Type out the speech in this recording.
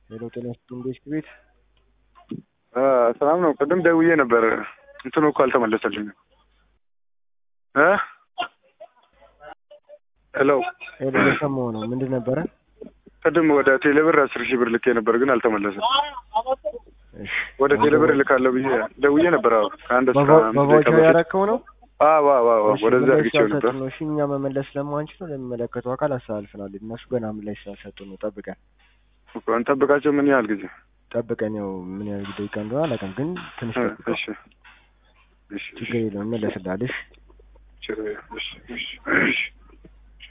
ሄሎ ጤና ይስጥልኝ ቤት ሰላም ነው። ቅድም ደውዬ ነበር እንትኑ እኮ አልተመለሰልኝም። ሄሎ ሄሎ ለሰማው ነው ምንድን ነበረ? ቅድም ወደ ቴሌብር 10,000 ብር ልኬ ነበር ግን አልተመለሰም። እሺ ወደ ቴሌብር ልካለሁ ብዬ ደውዬ ነበር። አዎ ከአንድ እስከ በባጃጅ ያረከው ነው? አዎ ወደዛ አድርጌው ነበር። እሺ እኛ መመለስ ስለማንችል ነው ለሚመለከተው አካል አስተላልፈናል። እነሱ ገና ምላሽ ስላልሰጡ ነው። ጠብቀን እንጠብቃቸው። ምን ያህል ጊዜ ጠብቀን? ያው ምን ያህል ደቂቃ እንደሆነ አላውቅም፣ ግን ትንሽ ጠብቀን። እሺ ችግር የለውም፣ እመለስልሃለሁ። እሺ